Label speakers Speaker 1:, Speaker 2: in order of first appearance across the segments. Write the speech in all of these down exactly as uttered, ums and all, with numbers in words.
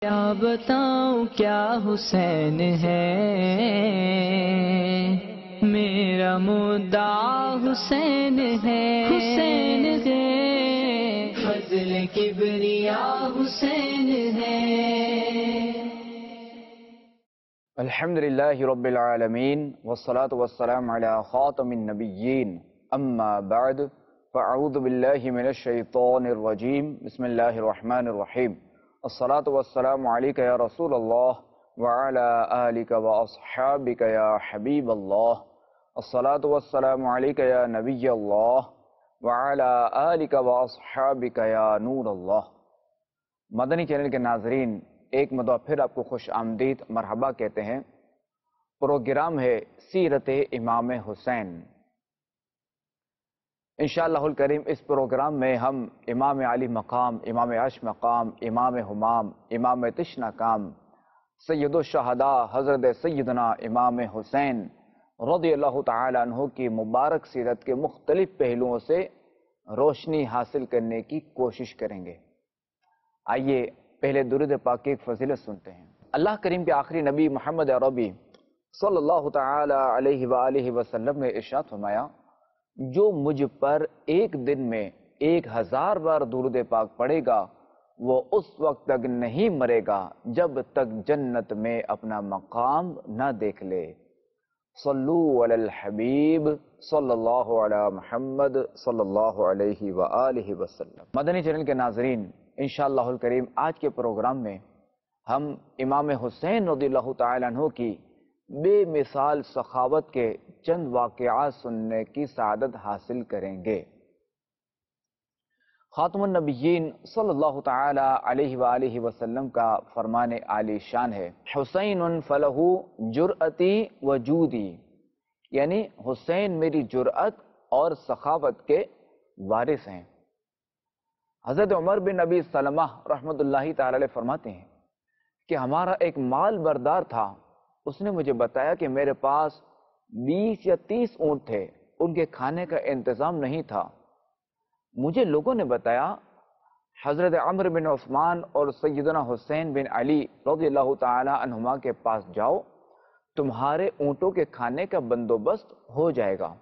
Speaker 1: کیا بتاؤں کیا حسین ہے، میرا مدعا حسین ہے، حسین ہے، فضل کبریا حسین ہے۔
Speaker 2: الحمد للہ رب العالمین والصلاة والسلام علی خاتم النبیین، اما بعد فاعوذ باللہ من الشیطان الرجیم، بسم اللہ الرحمن الرحیم۔ الصلاة والسلام علیکہ یا رسول اللہ وعلی آلک واصحابک یا حبیب اللہ، الصلاة والسلام علیکہ یا نبی اللہ وعلی آلک واصحابک یا نور اللہ۔ مدنی چینل کے ناظرین، ایک مرتبہ پھر آپ کو خوش آمدید مرحبا کہتے ہیں۔ پروگرام ہے سیرت امام حسین۔ انشاءاللہ الکریم اس پروگرام میں ہم امام علی مقام، امام عرش مقام، امام حمام، امام تشنا کام، سید الشہداء حضرت سیدنا امام حسین رضی اللہ تعالی عنہ کی مبارک سیرت کے مختلف پہلوؤں سے روشنی حاصل کرنے کی کوشش کریں گے۔ آئیے پہلے درود پاک کی ایک فضیلت سنتے ہیں۔ اللہ کریم کے آخری نبی محمد عربی صلی اللہ تعالی علیہ وآلہ وسلم نے ارشاد فرمایا، جو مجھ پر ایک دن میں ایک ہزار بار درود پاک پڑھے گا وہ اس وقت تک نہیں مرے گا جب تک جنت میں اپنا مقام نہ دیکھ لے۔ صلو علی الحبیب صلی اللہ علی محمد صلی اللہ علیہ وآلہ وسلم۔ مدنی چینل کے ناظرین، انشاءاللہ الکریم آج کے پروگرام میں ہم امام حسین رضی اللہ تعالیٰ عنہ کی بے مثال سخاوت کے چند واقعات سننے کی سعادت حاصل کریں گے۔ خاتم النبیین صلی اللہ تعالیٰ علیہ وآلہ وسلم کا فرمان عالی شان ہے، حسین فلہ جرأتی و جودی، یعنی حسین میری جرأت اور سخاوت کے وارث ہیں۔ حضرت عمر بن ابی سلمہ رحمۃ اللہ تعالی علیہ فرماتے ہیں کہ ہمارا ایک مال بردار تھا، اس نے مجھے بتایا کہ میرے پاس بیس یا تیس اونٹ تھے، ان کے کھانے کا انتظام نہیں تھا۔ مجھے لوگوں نے بتایا حضرت عمر بن عثمان اور سیدنا حسین بن علی رضی اللہ تعالی عنہما کے پاس جاؤ، تمہارے اونٹوں کے کھانے کا بندوبست ہو جائے گا۔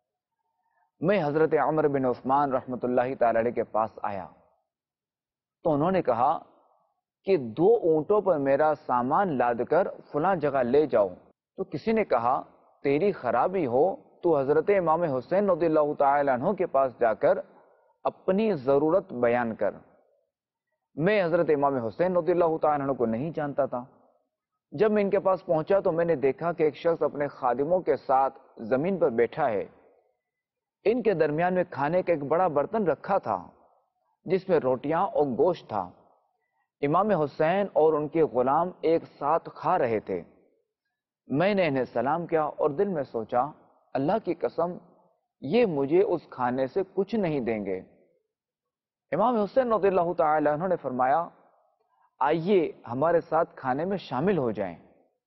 Speaker 2: میں حضرت عمر بن عثمان رحمۃ اللہ تعالی علیہ کے پاس آیا تو انہوں نے کہا کہ دو اونٹوں پر میرا سامان لاد کر فلاں جگہ لے جاؤ۔ تو کسی نے کہا تیری خرابی ہو تو حضرت امام حسین رضی اللہ تعالی عنہ کے پاس جا کر اپنی ضرورت بیان کر۔ میں حضرت امام حسین رضی اللہ تعالی عنہ کو نہیں جانتا تھا۔ جب میں ان کے پاس پہنچا تو میں نے دیکھا کہ ایک شخص اپنے خادموں کے ساتھ زمین پر بیٹھا ہے۔ ان کے درمیان میں کھانے کا ایک بڑا برتن رکھا تھا جس میں روٹیاں اور گوشت تھا۔ امام حسین اور ان کے غلام ایک ساتھ کھا رہے تھے۔ میں نے انہیں سلام کیا اور دل میں سوچا، اللہ کی قسم یہ مجھے اس کھانے سے کچھ نہیں دیں گے۔ امام حسین رضی اللہ تعالی عنہ نے فرمایا، آئیے ہمارے ساتھ کھانے میں شامل ہو جائیں۔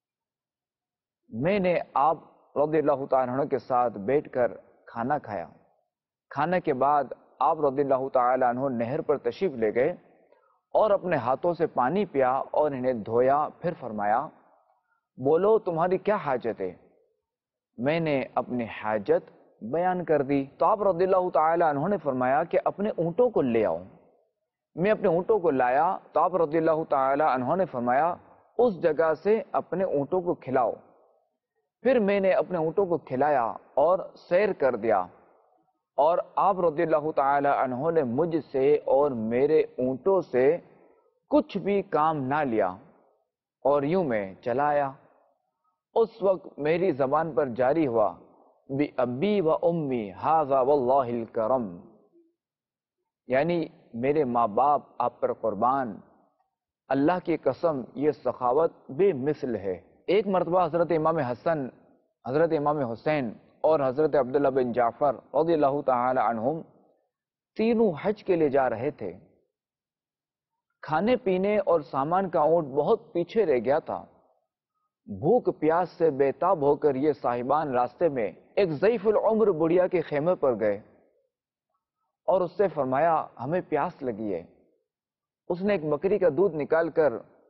Speaker 2: میں نے آپ رضی اللہ تعالی عنہ کے ساتھ بیٹھ کر کھانا کھایا۔ کھانے کے بعد آپ رضی اللہ تعالی عنہ نہر پر تشریف لے گئے اور اپنے ہاتھوں سے پانی پیا اور انہیں دھویا، پھر فرمایا، بولو تمہاری کیا حاجت ہے؟ میں نے اپنی حاجت بیان کر دی تو آپ رضی اللہ تعالی عنہ نے فرمایا کہ اپنے اونٹوں کو لے آؤ۔ میں اپنے اونٹوں کو لایا تو آپ رضی اللہ تعالی عنہ نے فرمایا اس جگہ سے اپنے اونٹوں کو کھلاؤ۔ پھر میں نے اپنے اونٹوں کو کھلایا اور سیر کر دیا، اور آپ رضی اللہ تعالی عنہ نے مجھ سے اور میرے اونٹوں سے کچھ بھی کام نہ لیا اور یوں میں چلایا۔ اس وقت میری زبان پر جاری ہوا، بِأَبِّي وَأُمِّي هَذَا وَاللَّهِ الْكَرَمِ، یعنی میرے ماں باپ آپ پر قربان، اللہ کی قسم یہ سخاوت بے مثل ہے۔ ایک مرتبہ حضرت امام حسن، حضرت امام حسین اور حضرت عبداللہ بن جعفر رضی اللہ تعالی عنہم تینوں حج کے لیے جا رہے تھے۔ کھانے پینے اور سامان کا اونٹ بہت پیچھے رہ گیا تھا۔ بھوک پیاس سے بے تاب ہو کر یہ صاحبان راستے میں ایک ضعیف العمر بڑھیا کے خیمے پر گئے اور اس سے فرمایا، ہمیں پیاس لگی ہے۔ اس نے ایک بکری کا دودھ نکال کر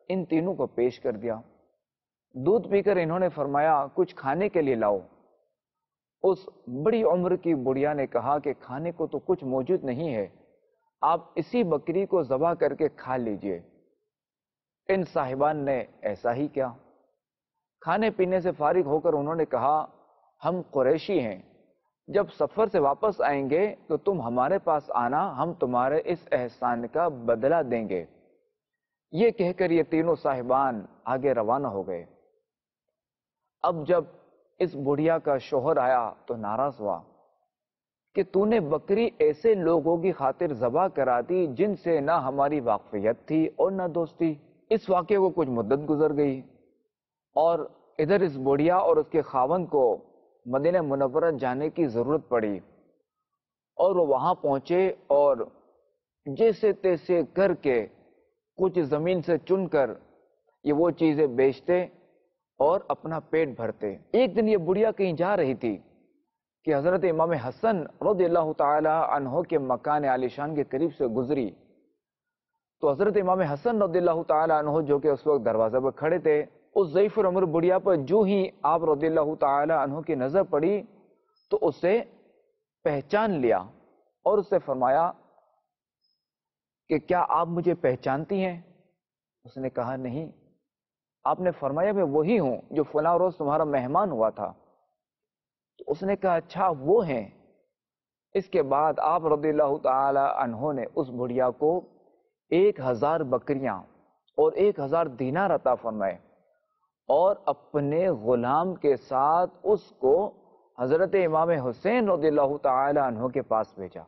Speaker 2: ان تینوں کو پیش کر دیا۔ دودھ پی کر انہوں نے فرمایا کچھ کھانے کے لیے لاؤ۔ اس بڑی عمر کی بڑھیا نے کہا کہ کھانے کو تو کچھ موجود نہیں ہے، آپ اسی بکری کو ذبح کر کے کھا لیجئے۔ ان صاحبان نے ایسا ہی کیا۔ کھانے پینے سے فارغ ہو کر انہوں نے کہا ہم قریشی ہیں، جب سفر سے واپس آئیں گے تو تم ہمارے پاس آنا، ہم تمہارے اس احسان کا بدلہ دیں گے۔ یہ کہہ کر یہ تینوں صاحبان آگے روانہ ہو گئے۔ اب جب اس بڑھیا کا شوہر آیا تو ناراض ہوا کہ تو نے بکری ایسے لوگوں کی خاطر ذبح کرا دی جن سے نہ ہماری واقفیت تھی اور نہ دوستی۔ اس واقعے کو کچھ مدت گزر گئی اور ادھر اس بڑھیا اور اس کے خاوند کو مدینہ منورہ جانے کی ضرورت پڑی، اور وہ وہاں پہنچے اور جیسے تیسے کر کے کچھ زمین سے چن کر یہ وہ چیزیں بیچتے اور اپنا پیٹ بھرتے۔ ایک دن یہ بڑھیا کہیں جا رہی تھی کہ حضرت امام حسن رضی اللہ تعالی عنہ کے مکان عالیشان کے قریب سے گزری، تو حضرت امام حسن رضی اللہ تعالی عنہ جو کہ اس وقت دروازے پر کھڑے تھے، اس ضعیف العمر بڑھیا پر جو ہی آپ رضی اللہ تعالی عنہ کی نظر پڑی تو اسے پہچان لیا اور اس سے فرمایا کہ کیا آپ مجھے پہچانتی ہیں؟ اس نے کہا نہیں۔ آپ نے فرمایا میں وہی ہوں جو فلاں روز تمہارا مہمان ہوا تھا۔ تو اس نے کہا اچھا وہ ہیں۔ اس کے بعد آپ رضی اللہ تعالی عنہ نے اس بڑھیا کو ایک ہزار بکریاں اور ایک ہزار دینار عطا فرمائے اور اپنے غلام کے ساتھ اس کو حضرت امام حسین رضی اللہ تعالی عنہ کے پاس بھیجا۔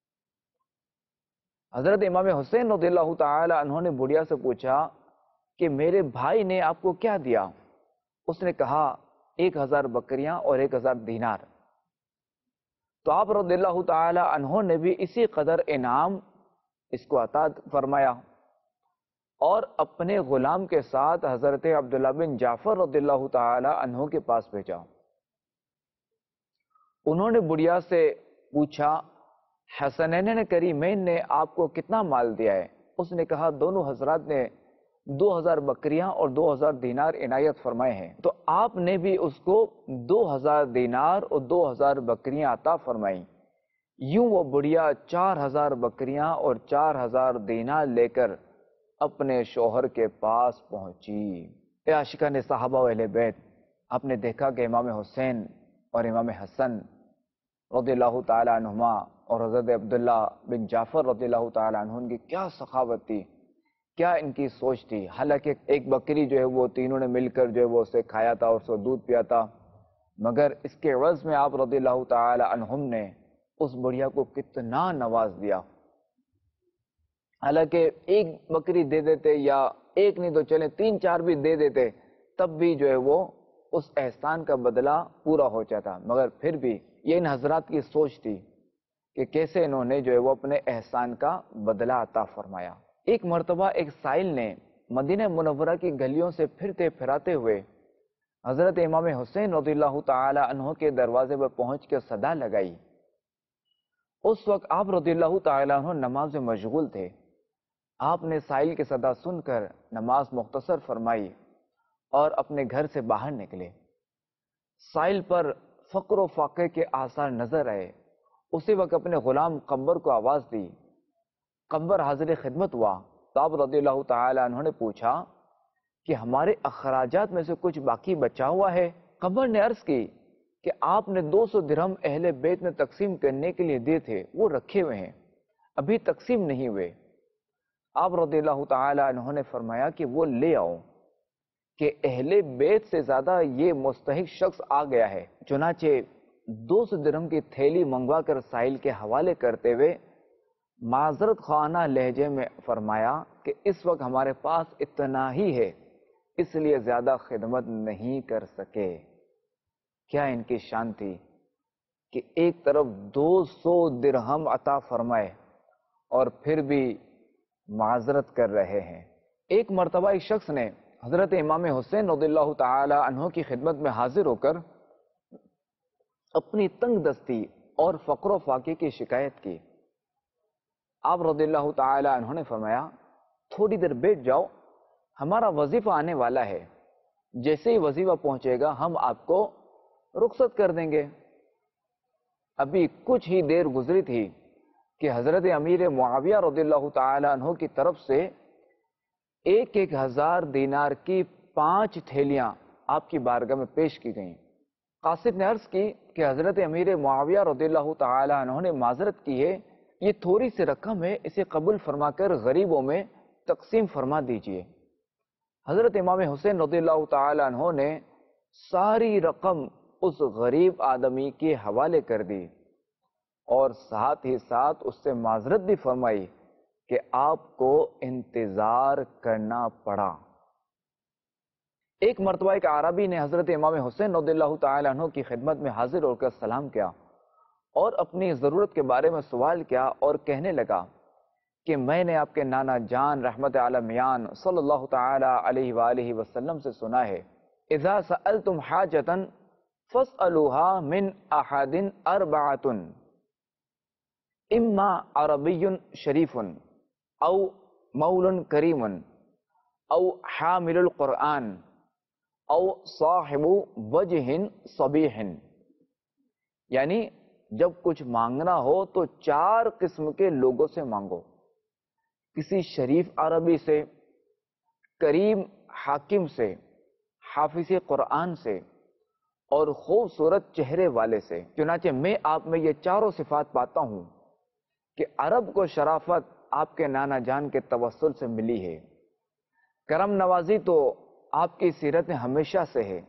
Speaker 2: حضرت امام حسین رضی اللہ تعالی عنہ نے بڑھیا سے پوچھا کہ میرے بھائی نے آپ کو کیا دیا؟ اس نے کہا ایک ہزار بکریاں اور ایک ہزار دینار۔ تو آپ رضی اللہ تعالی عنہ نے بھی اسی قدر انعام اس کو عطا فرمایا اور اپنے غلام کے ساتھ حضرت عبداللہ بن جعفر رضی اللہ تعالی عنہ کے پاس بھیجا۔ انہوں نے بڑھیا سے پوچھا حسنین کریمین نے آپ کو کتنا مال دیا ہے؟ اس نے کہا دونوں حضرات نے دو ہزار بکریاں اور دو ہزار دینار عنایت فرمائے ہیں۔ تو آپ نے بھی اس کو دو ہزار دینار اور دو ہزار بکریاں عطا فرمائیں۔ یوں وہ بڑھیا چار ہزار بکریاں اور چار ہزار دینار لے کر اپنے شوہر کے پاس پہنچی۔ اے عاشقان صحابہ و اہل بیت، آپ نے دیکھا کہ امام حسین اور امام حسن رضی اللہ تعالی عنہما اور حضرت عبداللہ بن جعفر رضی اللہ تعالی عنہ کی کیا سخاوت تھی، کیا ان کی سوچ تھی۔ حالانکہ ایک بکری جو ہے وہ تینوں نے مل کر جو ہے وہ اسے کھایا تھا اور اسے دودھ پیا تھا، مگر اس کے عوض میں آپ رضی اللہ تعالی عنہم نے اس بڑھیا کو کتنا نواز دیا۔ حالانکہ ایک بکری دے دیتے یا ایک نہیں تو چلے تین چار بھی دے دیتے تب بھی جو ہے وہ اس احسان کا بدلہ پورا ہو جاتا، مگر پھر بھی یہ ان حضرات کی سوچ تھی کہ کیسے انہوں نے جو ہے وہ اپنے احسان کا بدلہ عطا فرمایا۔ ایک مرتبہ ایک سائل نے مدینہ منورہ کی گلیوں سے پھرتے پھراتے ہوئے حضرت امام حسین رضی اللہ تعالی عنہ کے دروازے پر پہنچ کے صدا لگائی۔ اس وقت آپ رضی اللہ تعالی عنہ نماز میں مشغول تھے۔ آپ نے سائل کی صدا سن کر نماز مختصر فرمائی اور اپنے گھر سے باہر نکلے۔ سائل پر فقر و فاقے کے آثار نظر آئے۔ اسی وقت اپنے غلام قمبر کو آواز دی۔ قمبر حاضر خدمت ہوا تو آپ رضی اللہ تعالی عنہ نے پوچھا کہ ہمارے اخراجات میں سے کچھ باقی بچا ہوا ہے؟ قمبر نے عرض کی کہ آپ نے دو سو درہم اہل بیت میں تقسیم کرنے کے لیے دیے تھے، وہ رکھے ہوئے ہیں، ابھی تقسیم نہیں ہوئے۔ آپ رضی اللہ تعالی عنہ نے فرمایا کہ وہ لے آؤ کہ اہل بیت سے زیادہ یہ مستحق شخص آ گیا ہے۔ چنانچہ دو سو درہم کی تھیلی منگوا کر سائل کے حوالے کرتے ہوئے معذرت خواہانہ لہجے میں فرمایا کہ اس وقت ہمارے پاس اتنا ہی ہے، اس لیے زیادہ خدمت نہیں کر سکے۔ کیا ان کی شان تھی کہ ایک طرف دو سو درہم عطا فرمائے اور پھر بھی معذرت کر رہے ہیں۔ ایک مرتبہ ایک شخص نے حضرت امام حسین رضی اللہ تعالی عنہ کی خدمت میں حاضر ہو کر اپنی تنگ دستی اور فقر و فاقے کی شکایت کی۔ آپ رضی اللہ تعالی عنہ نے فرمایا تھوڑی دیر بیٹھ جاؤ، ہمارا وظیفہ آنے والا ہے، جیسے ہی وظیفہ پہنچے گا ہم آپ کو رخصت کر دیں گے۔ ابھی کچھ ہی دیر گزری تھی کہ حضرت امیر معاویہ رضی اللہ تعالی عنہ کی طرف سے ایک ایک ہزار دینار کی پانچ تھیلیاں آپ کی بارگاہ میں پیش کی گئیں۔ قاصد نے عرض کی کہ حضرت امیر معاویہ رضی اللہ تعالی عنہ نے معذرت کی ہے، یہ تھوڑی سی رقم ہے، اسے قبول فرما کر غریبوں میں تقسیم فرما دیجئے۔ حضرت امام حسین رضی اللہ تعالی عنہ نے ساری رقم اس غریب آدمی کے حوالے کر دی اور ساتھ ہی ساتھ اس سے معذرت بھی فرمائی کہ آپ کو انتظار کرنا پڑا۔ ایک مرتبہ ایک عربی نے حضرت امام حسین رضی اللہ تعالی عنہ کی خدمت میں حاضر ہو کر سلام کیا اور اپنی ضرورت کے بارے میں سوال کیا اور کہنے لگا کہ میں نے آپ کے نانا جان رحمت عالمیان صلی اللہ تعالی علیہ وآلہ وسلم سے سنا ہے، اذا سألتم حاجتا فاسألوها من احد اربعۃ، اما عربی شریف او مول کریم او حامل القرآن او صاحب وجہ صبیح، یعنی جب کچھ مانگنا ہو تو چار قسم کے لوگوں سے مانگو، کسی شریف عربی سے، کریم حاکم سے، حافظ قرآن سے اور خوبصورت چہرے والے سے۔ چنانچہ میں آپ میں یہ چاروں صفات پاتا ہوں کہ عرب کو شرافت آپ کے نانا جان کے توسل سے ملی ہے، کرم نوازی تو آپ کی سیرت میں ہمیشہ سے ہے،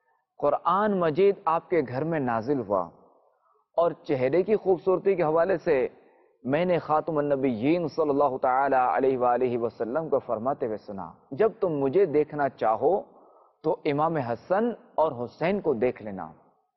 Speaker 2: قرآن مجید آپ کے گھر میں نازل ہوا، اور چہرے کی خوبصورتی کے حوالے سے میں نے خاتم النبیین صلی اللہ تعالی علیہ وآلہ وسلم کو فرماتے ہوئے سنا، جب تم مجھے دیکھنا چاہو تو امام حسن اور حسین کو دیکھ لینا۔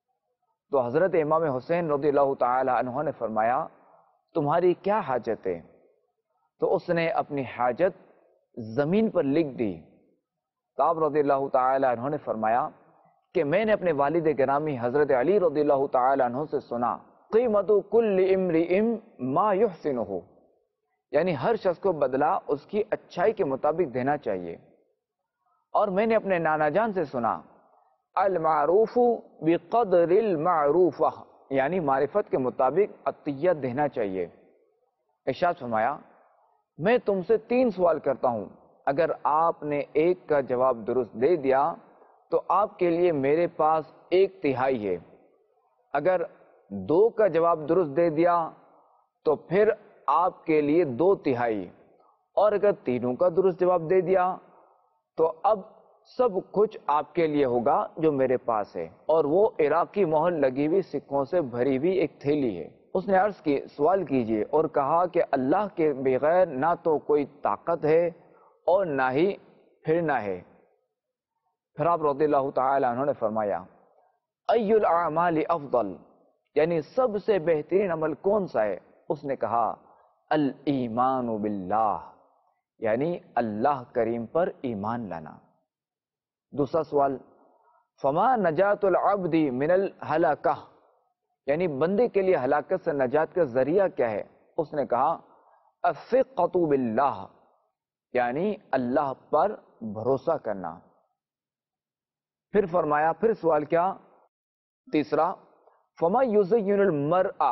Speaker 2: تو حضرت امام حسین رضی اللہ تعالی عنہ نے فرمایا تمہاری کیا حاجت ہے؟ تو اس نے اپنی حاجت زمین پر لکھ دی۔ تو آپ رضی اللہ تعالی عنہ نے فرمایا کہ میں نے اپنے والد گرامی حضرت علی رضی اللہ تعالی عنہ سے سنا، قیمت کل امرئ ما یحسنہ، یعنی ہر شخص کو بدلہ اس کی اچھائی کے مطابق دینا چاہیے۔ اور میں نے اپنے نانا جان سے سنا، المعروف بقدر المعروفہ، یعنی معرفت کے مطابق عطیہ دینا چاہیے۔ ارشاد فرمایا میں تم سے تین سوال کرتا ہوں، اگر آپ نے ایک کا جواب درست دے دیا تو آپ کے لیے میرے پاس ایک تہائی ہے، اگر دو کا جواب درست دے دیا تو پھر آپ کے لیے دو تہائی، اور اگر تینوں کا درست جواب دے دیا تو اب سب کچھ آپ کے لیے ہوگا جو میرے پاس ہے۔ اور وہ عراقی مہر لگی ہوئی سکوں سے بھری ہوئی ایک تھیلی ہے۔ اس نے عرض کی سوال کیجئے، اور کہا کہ اللہ کے بغیر نہ تو کوئی طاقت ہے اور نہ ہی پھرنا ہے۔ پھر آپ رضی اللہ تعالی عنہ نے فرمایا ای الاعمال افضل، یعنی سب سے بہترین عمل کون سا ہے؟ اس نے کہا الایمان باللہ، یعنی اللہ کریم پر ایمان لانا۔ دوسرا سوال فما نجات العبد من الہلاکہ، یعنی بندے کے لیے ہلاکت سے نجات کا ذریعہ کیا ہے؟ اس نے کہا الثقۃ باللہ، یعنی اللہ پر بھروسہ کرنا۔ پھر فرمایا پھر سوال کیا؟ تیسرا فما یزین المرء،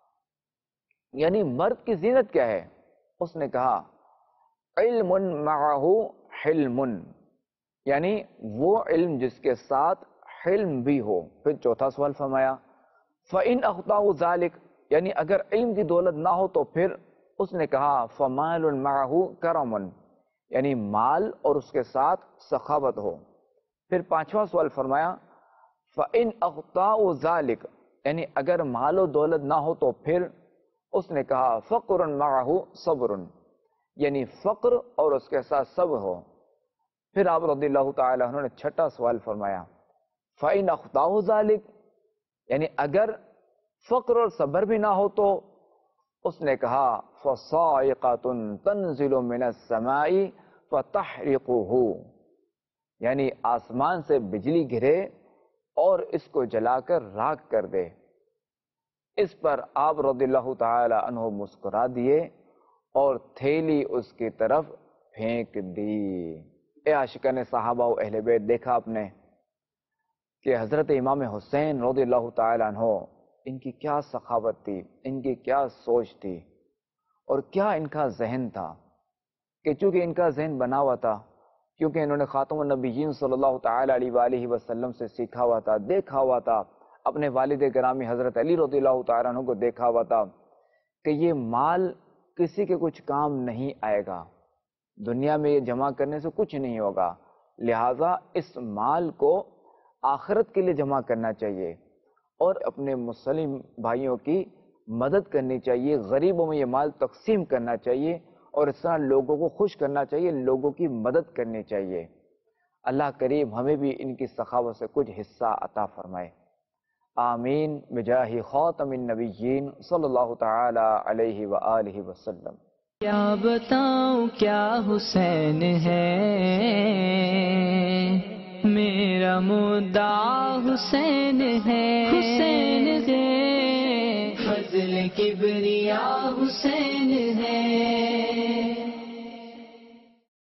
Speaker 2: یعنی مرد کی زینت کیا ہے؟ اس نے کہا علم معہ حلم، یعنی وہ علم جس کے ساتھ حلم بھی ہو۔ پھر چوتھا سوال فرمایا فَإِنْ أَخْطَأُ ذَلِكَ، یعنی اگر علم کی دولت نہ ہو تو پھر اس نے کہا فَمَالٌ مَعَهُ كَرَمٌ، یعنی مال اور اس کے ساتھ سخاوت ہو۔ پھر پانچواں سوال فرمایا فَإِنْ أَخْطَأُ ذَلِكَ، یعنی اگر مال و دولت نہ ہو تو پھر اس نے کہا فَقْرٌ مَعَهُ صَبْرٌ، یعنی فقر اور اس کے ساتھ صبر ہو۔ پھر آپ رضی اللہ تعالی عنہ نے چھٹا سوال فرمایا فَإِنْ أَخْطَأُ ذَلِكَ، یعنی اگر فقر اور صبر بھی نہ ہو تو اس نے کہا فَصَاعِقَةٌ تَنزِلُ مِنَ السَّمَاءِ فَتَحْرِقُهُ، یعنی آسمان سے بجلی گرے اور اس کو جلا کر راکھ کر دے۔ اس پر آپ رضی اللہ تعالی عنہ مسکرا دیے اور تھیلی اس کی طرف پھینک دی۔ اے عاشقان صحابہ و اہل بیت، دیکھا آپ نے کہ حضرت امام حسین رضی اللہ تعالیٰ عنہ، ان کی کیا سخاوت تھی، ان کی کیا سوچ تھی، اور کیا ان کا ذہن تھا کہ چونکہ ان کا ذہن بنا ہوا تھا، کیونکہ انہوں نے خاتم النبیین صلی اللہ تعالیٰ علیہ وآلہ وسلم سے سیکھا ہوا تھا، دیکھا ہوا تھا، اپنے والد گرامی حضرت علی رضی اللہ تعالیٰ عنہ کو دیکھا ہوا تھا کہ یہ مال کسی کے کچھ کام نہیں آئے گا، دنیا میں یہ جمع کرنے سے کچھ نہیں ہوگا، لہٰذا اس مال کو آخرت کے لیے جمع کرنا چاہیے اور اپنے مسلم بھائیوں کی مدد کرنی چاہیے، غریبوں میں یہ مال تقسیم کرنا چاہیے، اور اس طرح لوگوں کو خوش کرنا چاہیے، لوگوں کی مدد کرنی چاہیے۔ اللہ کریم ہمیں بھی ان کی سخاوت سے کچھ حصہ عطا فرمائے، آمین بجاہ خاتم النبیین صلی اللہ تعالی علیہ وآلہ وسلم۔
Speaker 1: کیا بتاؤں کیا حسین ہے، میرا مدعا حسین ہے، حسین ہے، فضل کبریا حسین ہے،